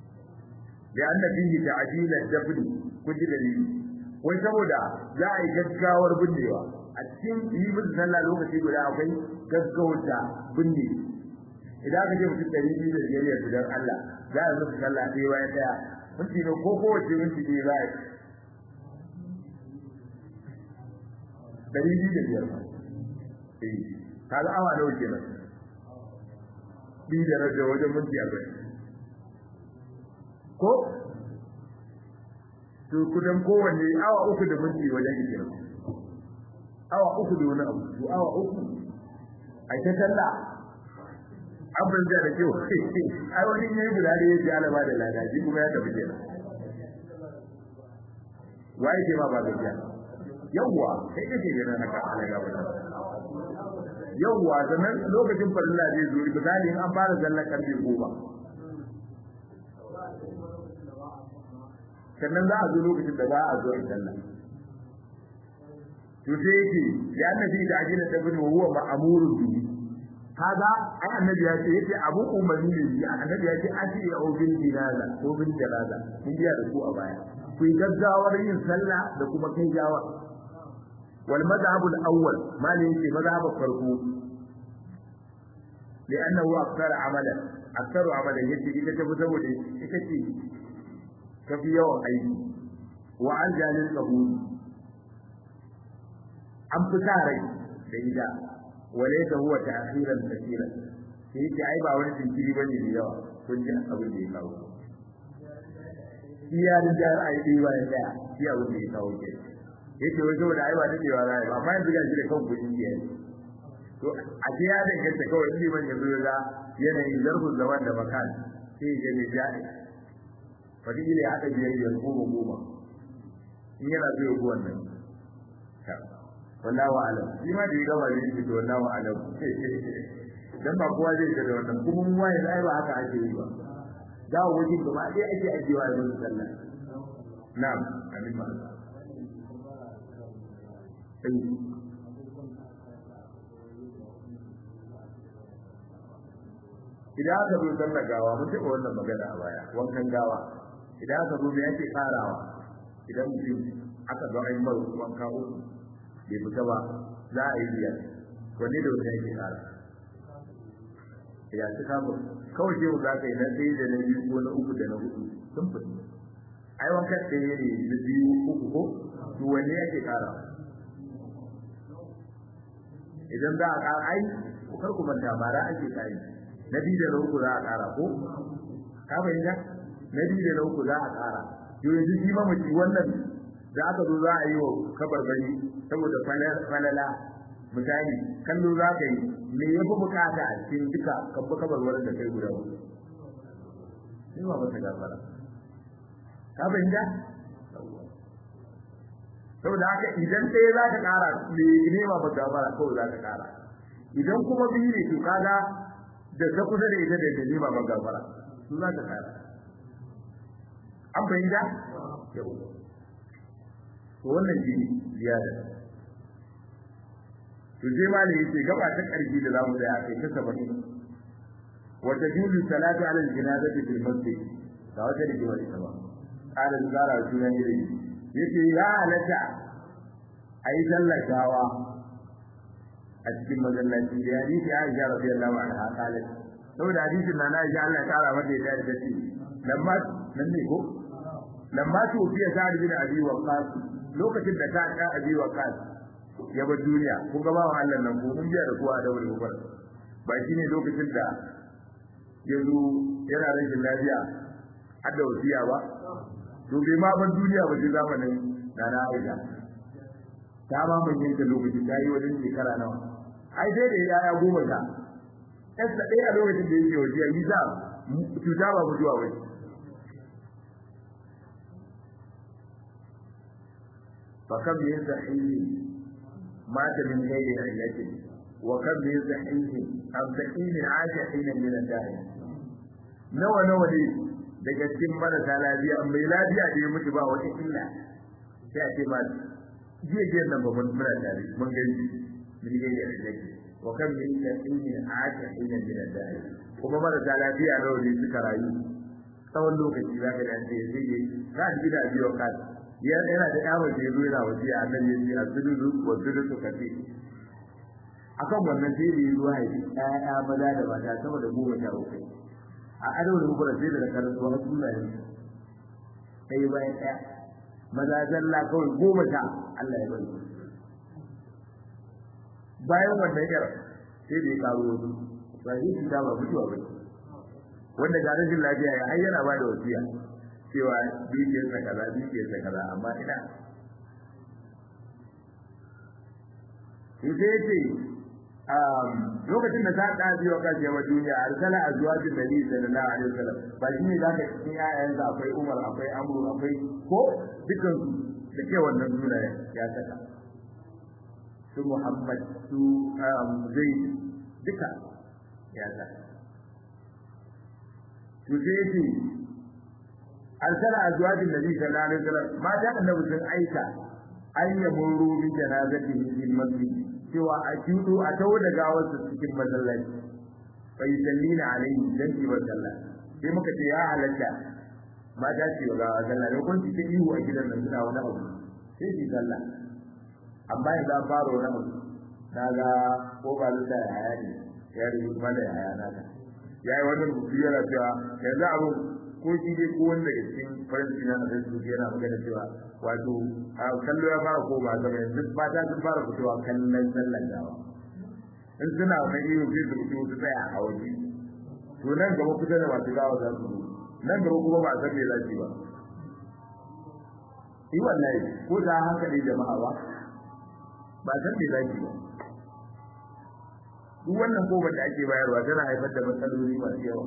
da annabi ta'jil ad-dafn kuji dalili wai saboda za a yi gaggawar binnewa a cikin yi musu sallah lokaci guda akwai gaggauta binne idan ka je mutum 200 da biyar dan Allah za a musu sallah sai bayan daya minti ne ko wace minti ne za a 200 da biyar kaga awa nawa kenan bi da rage wajen minti 40 ko to kudan kowanne awa 3 da minti wajen kenan awa 3 da wani abu to awa 3 ai ta sallah abin da kyau ai wani ne guda da yake alama da ladaji kuma ya tafi kenan wai ke ba gaskiya yawwa kai kake ganin haka alaga ba yawwa zaman lokacin farilla zai zo misali in an fara sallar karfe 10 sannan za a zo lokacin da ba a zo in sallah to sai yake ya annabi da ajina da bin huwa ma'murun bihi kaga ai annabi ya ce yace abu umarni ne annabi ya ce aji ya obin dinaza ko bin jalaza mun biya da ku a baya ku gaggawar yin sallah da kuma kai jawa wal madhhab al awwal mali yake madhhab farko li'annahu akthar amalan yace ita ta fi saboda ita ce kafi yawan aiki wa an jalil qabul an fi sa rai da ida walaysa huwa ta'khiran kaseeran sai yake ai ba wani jinkiri bane da yawa kun ji abin da ya kawo iya da ai dai wa ya iya abin da ya kawo ke yake wai saboda ai ba da cewa rai ba amma yanzu ga shi da kan kudi ne to a ce ya da gaske kawai in ban yanzu ga yanayin zarfin zaman da makan sai ya ne ja'i fadi ile haka biyar goma in yana so ya buwan nan wallahu alam shi ma da ya gama da shi to wallahu alam dan ba kowa zai ga wannan kuma mu wai ai ba haka ake yi ba dawo wajen da ba dai ake ajiyewa da sallah na'am amin ma idan aka zo sallar gawa mun taɓa wannan magana a baya wankan gawa idan aka zo me yake farawa idan mutum aka zo ai mai wanka uku bai fita ba za a yi biya wanne da wani yake fara ya ci kama kawai sai za ka yi na ɗaya da na biyu ko na uku da na hudu sun fi ai wankan ɗaya ne na biyu uku ko to wanne yake fara idan za a ƙara ai kar ku manta bara ake kai na biyu da na uku za a ƙara ko ka bayyana na biyu da na uku za a ƙara to yanzu shi mamaci wannan da aka zo za a yi wa kabarbari saboda falala misali kallo za ka yi me ya fi bukata a cikin duka kabarwar da kai guda hudu ni ba masa gafara ka bayyana saboda haka idan sai za ka ƙara ne ma ba gafara kawai za ka ƙara idan kuma biyu ne to kaga da ta kusa da ita da dalima ba gafara su za ta kara an fahimta yau to wannan shi ziyada to je ma ne yace gaba ta karfi da zamu tsaya kai ta sabani wa tajuzu salatu ala al-janazati fil masjid da wata da jiwa ita ba ala zara sunan ne yace ya halatta ayi sallar gawa a cikin masallaci da hadisi Aisha radiyallahu anha qalat saboda hadisin na Aisha Allah ya kara mata da ta ce lamma nan ne ko lamma tu fiya Sa'd bin Abi Waqqas lokacin da ta ka Abi Waqqas ya bar duniya kun ga bawan Allah nan ko mun biya da kuwa da wani gobar ba shine lokacin da yanzu yana rashin lafiya har da wasiya ba to bai ma ban duniya ba sai zamanin Nana Aisha ta ba mun yanke lokaci ta yi wajen shekara nawa ai sai da yaya goma ta kasa ɗaya a lokacin da yake wajiya yi za cuta ba mutuwa bai fa kam min sahihi mata min ghairi illatin wa kam min sahihi am sahihi ashihin min ad-dahr nawa ne daga cikin marasa lafiya mai lafiya da ya mutu ba wata illa sai a ce ba jiya nan ba mun mura tare mun gani mun gani da yake wa kam min yaqinin aata ila min al-da'i kuma marasa lafiya da wani suka rayu tsawon lokaci za ka dace sai dai ka ji da biyo ka yana da yawo da yazo yana wasiya annabi ya ce asuludu wa suludu kafi akan wannan sai da yazo hai ya maza da mata sama da 13 a ado da gura sai da karatu wa sunayen sai bayan ɗaya maza zalla kawai 10 Allah ya bari bayan wannan yar sai da ya karo wasu ba shi ta ba mutuwa ba wanda ga rashin lafiya ya ayyana ba da wasiya cewa dukiyar sa kaza amma ina sai ce lokacin da ta da biyo kan yawa duniya arsala azwajin nabi sallallahu alaihi wasallam ba shi ne zaka cikin yayansa akwai Umar akwai Amru akwai ko dukan da ke wannan sunaye ya saka su Muhammad su Zaid duka ya saka to sai arsala azwajin nabi sallallahu alaihi wasallam mata annabi sun aika an yamuru bi janazatihi fil masjid cewa a kido a tawo da gawar su cikin masallaci fa yusallina alaihi dan ki sallah sai muka ce ya halatta mata ce ga sallah da kun ci ihu a gidan nan suna wani abu sai ki sallah amma idan faro wani abu daga ko ba da yaya ne ya rubu mana yaya naka yayi wannan rubutu yana cewa yanzu abu ko shi dai ko wanda daga cikin faransi na da su yana magana cewa wato a kallo ya fara ko ba zama yanzu ba ta sun fara fitowa kallon sallan dawa in suna wani iyo sai su fito su tsaya a waje to nan gaba kusa da masu gawa za su nan gaba kuma ba a san me za su ba yi wallahi ko da hankali jama'a ba san me za su ba duk wannan ko da ake bayarwa tana haifar da matsaloli masu yawa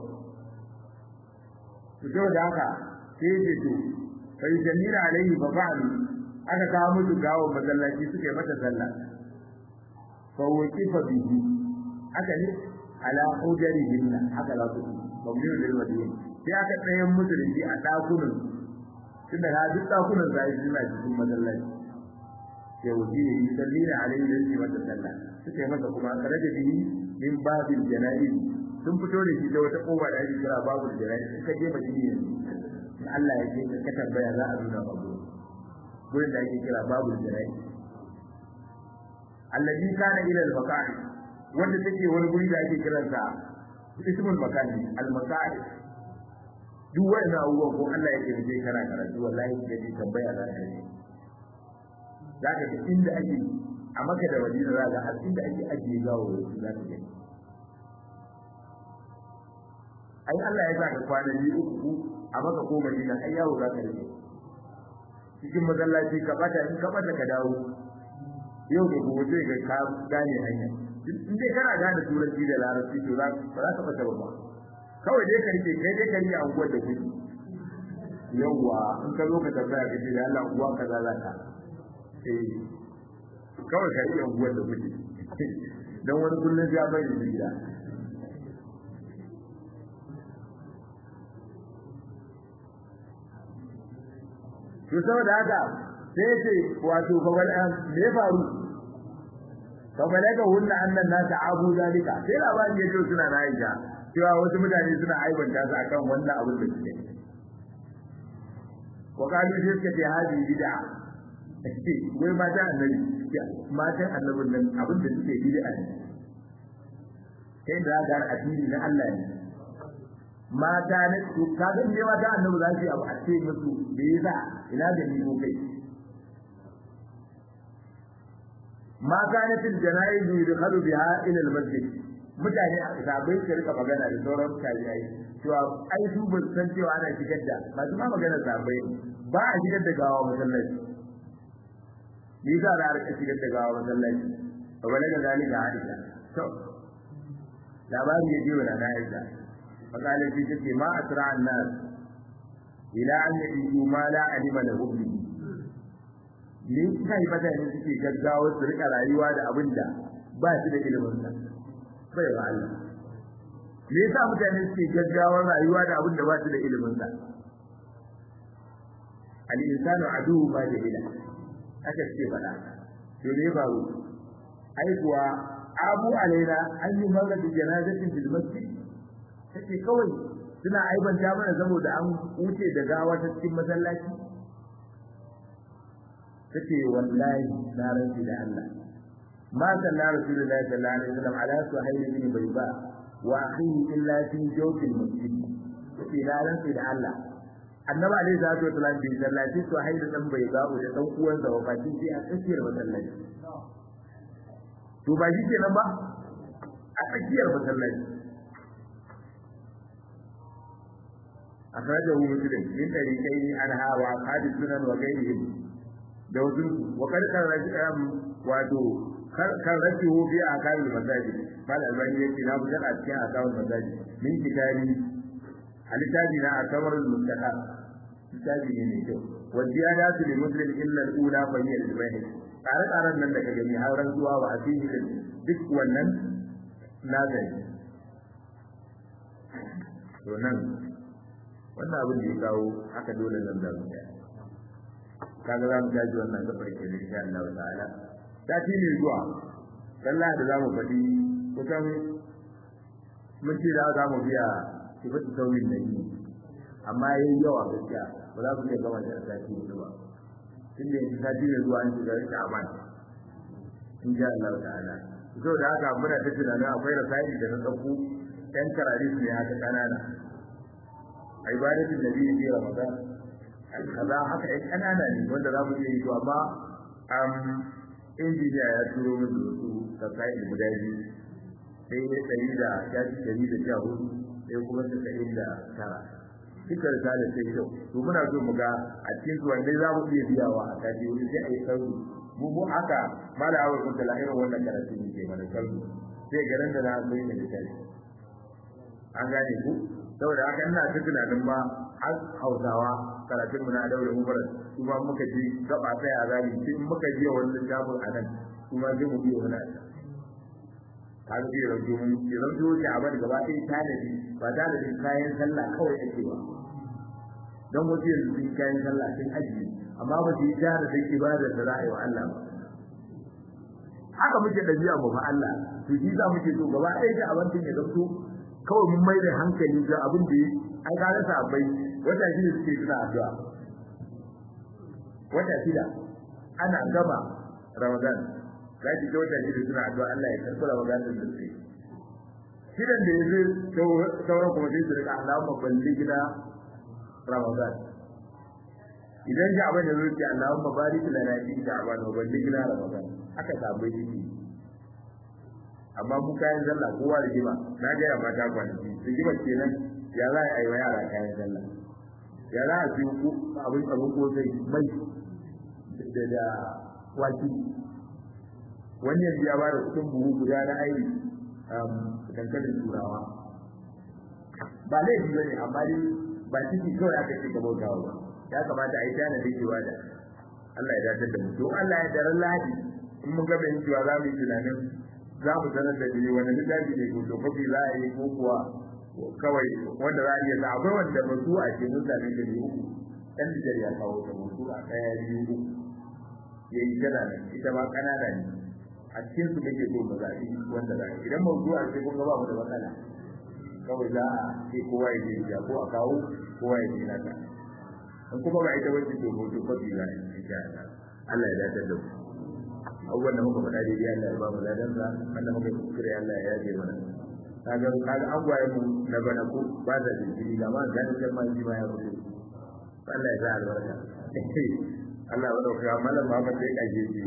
to da haka sai ya ce fa yajmina alaihi fa fa'alu aka kawo musu gawo masallaci suke mata sallah fa waqifa bihi aka ne ala hujarihin haka la ku mabni lil madina sai aka tsayen musu da shi a dakunan tunda ga duk dakunan zai suna cikin masallaci sai wuce yi sallina alaihi da shi mata sallah suke mata kuma aka rage bihi min babil janaiz sun fito da shi da wata koba da ake kira babul janaiz suka je madina Allah ya ce ka tambaya za a nuna babu gurin da ake kira babu jirai allazi kana ila al-maqam wanda take wani guri da ake kiransa ismul makan al-maqam duk wannan abubuwan ko Allah ya ce kana karatu wallahi da ji tambaya za ka yi zaka ga inda ake a Makka da Madina za ka har inda ake ajiye gawo za ka ga ai Allah ya saka kwanaki uku a Makka ko Madina ai yawo za ka rike cikin masallaci ka bata in ka bata ka dawo yau da gobe ga ka gane hanya in dai kana gane turanci da larabci to za ka bata ba kawai dai ka rike kai dai ka rike anguwar da kuke yawa in ka zo ka tabbata ka ce Allah uwa kaza za ka kawai ka rike anguwar da kuke dan wani kullun ya bayyana gida to saboda haka sai ce wato kawal me faru kawai ga hunna annan nasa abu zalika sai labari yake suna na Aisha cewa wasu mutane suna aibanta su akan wannan abin da suke wa kalu sai suka ce hadi bid'a wai mata annabi matan annabin nan abin da suke bid'a ne kai da ga addini na Allah ne mata ne to kaga me mata annabi za su yi abu a ce musu me yasa ina da ni ko kai ma kana fil janaiz yudkhalu biha ila al masjid mutane a sabai su rika magana da sauran mutane cewa ai su ban san cewa ana shigar da masu ma magana sabai ba a shigar da gawa masallaci me yasa da aka shigar da gawa masallaci to bane ga zalika Aisha to labari ya jiwa na Aisha فقالت في تلك ما أسرع الناس إلى أن يجدوا ما لا علم له به ne kai fata ne suke gaggawa su rika rayuwa da abin da ba shi da ilimin sa bai wa Allah me yasa mutane suke gaggawa rayuwa da abin da ba shi da ilimin sa al insanu adu ma jahila aka ce fada to ne ba ai kuwa abu alaina an yi magana da janazatin bil masjid take kawai suna aibanta mana saboda an wuce da gawa ta cikin masallaci take wallahi na rantsi da Allah ma sallallahu rasulullahi sallallahu alaihi wasallam ala suhayl bin bayba wa akhihi illa fi jawfil masjid take na rantsi da Allah annabi alaihi salatu wasallam bin sallati suhayl dan bayba da dan uwan sa wafatin sai a tsakiyar masallaci to ba shi kenan ba a tsakiyar masallaci أخرجه مسلم من طريقين عنها وأصحاب السنن وغيرهم دوزن وقد خرج وادو kan rashihu fi akawil masajid mal albani yake na fitar a cikin akawil masajid min kitabi alitabi na akamarul mustaqa kitabi ne mai kyau wa ziyadatu lil muslim illa al-ula fa hiya al-bayt tsare-tsaren nan da ka gani har ran zuwa wa asihi duk wannan nazari to nan wannan abin da ya kawo haka dole nan da mu kaga za mu gaji wannan gabar ke da insha Allah ta'ala sati ne zuwa sallah da zamu faɗi kusan mun ce za mu biya sifatu tawin da ni amma yayi yawa gaskiya ba za mu iya gama da sati ne ba tunda yanzu sati ne zuwa an shiga Sha'ban insha Allah ta'ala so da haka muna ta tunanin akwai rasaili da na dauko ɗan karari ne haka kanana ibadatul nabi fi ramadan kaza haka ɗan kanana ne wanda za mu iya yi to amma injiniya ya turo min da su rasaili guda biyu sai ya tsayi da shafi 114 sai kuma 99 duka risalar sai kyau to muna so mu ga a cikin su wanda za mu iya biyawa a kaji wani sai a yi sauri mu haka mala awar kun tala irin wannan karatu ne ke mana sauri sai garin da na so yin da kai an gane ku saboda haka ina ta tunanin ma har Hausawa karatun mu na daure umar su ma muka ji gaba sai a gani sai muka ji wannan jabur anan kuma zai mu biyo wannan kaga bi rajo mun rajo ta abin gaba ɗaya tanadi ba tanadi kayan sallah kawai ake ba don wasu yanzu sun kayan sallah sun aji amma ba su yi tare da ibadar da ra'ayi wa Allah ba haka muke dabi'a mu fa Allah to shi za mu ce to gaba ɗaya da abincin ya zanto kawai mun mai da hankali ga abin da ai ga rasa bai wata shi ne suke suna addu'a wata shida ana gama Ramadan zaki ga wata shida suna addu'a Allah ya karɓi Ramadan da su shidan da yazo sauran kuma sai su rika Allahumma ballighna Ramadan idan ja abin da zai ce Allahumma barik lana fi sha'ban wa ballighna Ramadan aka sabai shi amma mu kayan sallah kowa da jima na ga ya mata kwanci su jima kenan ya za a yi wa yara kayan sallah ya za a siyo ku abin ko sai mai da waki wani yanzu ya ba da kudin buhu guda na aini dankalin turawa ba laifi bane amma dai ba ciki kawai aka ce ka bautawa ba ya kamata a yi tana da cewa da Allah ya dace da mu to Allah ya daren Lahadi in mun ga bayan cewa za mu yi tunanin za mu sanar da ni wani littafi ne ko to kofi za a yi ko kuwa kawai wanda za a iya sa akwai wanda ba su a cikin mutane da ne uku ɗan Nijar ya kawo ta mutu a ɗaya biyu uku ya yi tana nan ita ma ƙanana ne a cikin su kake so ba zaɓi wanda za a idan mawdu'a ce kun ga ba mu da matsala kawai za a ce kowa ya je ya ko a kawo kowa ya je naka in kuma ba ita wacce to hoto kwafi za a yi insha Allah ya dace da mu abubuwan da muka faɗa daidai Allah ya ba mu ladan sa wanda muka kuskure Allah ya yaje mana kaga an gwaye mu na bana ko ba da jini ga ma gani kan ma ji ma ya rubu Allah ya sa albarka Allah ya dauka mallam Muhammad sai kaje shi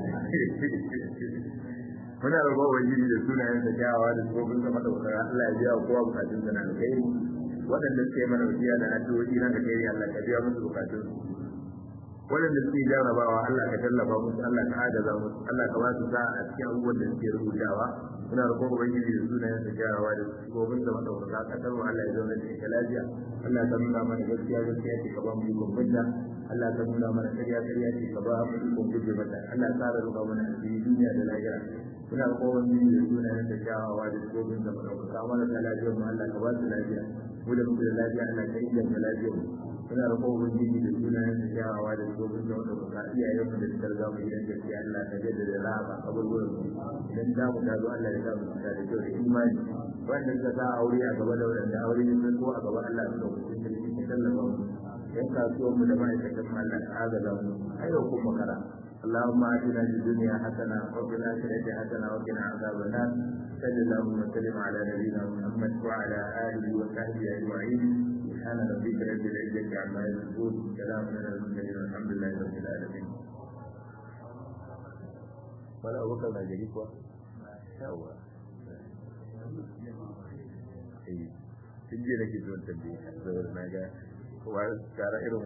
muna da bawa jini da sunayen sa kyawawa da tsofin zama da Allah ya biya kowa bukatun sa na kai waɗanda suke mana wasiya da addu'o'i na da kai Allah ka biya musu bukatun su waɗanda suke jarabawa Allah ka tallafa musu Allah ka agaza musu Allah ka ba su sa'a a cikin abubuwan da suke rubutawa muna roƙon ubangiji da sunayen sa kyawawa da tsofin zama da kasar mu Allah ya zauna da ita lafiya Allah ka nuna mana gaskiya gaskiya ce ka ba mu ikon binta Allah ka nuna mana ƙarya ƙarya ce ka ba mu ikon guje mata Allah ka tsara roƙa mana a cikin duniya da lahira muna roƙon ubangiji da sunayen sa kyawawa da tsofin zama da kasar mana da lafiyar mu Allah ka ba su lafiya mu da muke da lafiya Allah ka inganta lafiyar mu muna roƙon ubangiji da sunayen sa kyawawa da tsofin zama da kasar iyayen mu da suka riga mu gidan gaskiya Allah ka jaddada rahama a kaburburan mu idan da mu dazo Allah ya sa mu da kyau da imani wanda ka sa aure a gaba da wanda aure ne ko a gaba Allah ya dauke shi cikin sallama mu yan kasuwan mu da ma'aikatan mu Allah ka agaza mu ayo kuma kara اللهم آتنا في الدنيا حسنة وفي الآخرة حسنة وقنا عذاب النار صلى الله وسلم على نبينا محمد وعلى آله وصحبه أجمعين سبحان ربك رب العزة عما يصفون سلام على المرسلين والحمد لله رب العالمين ولا أبوك ما جريك yawa sun je nake zuwan tambaye saboda na ga wa tare irin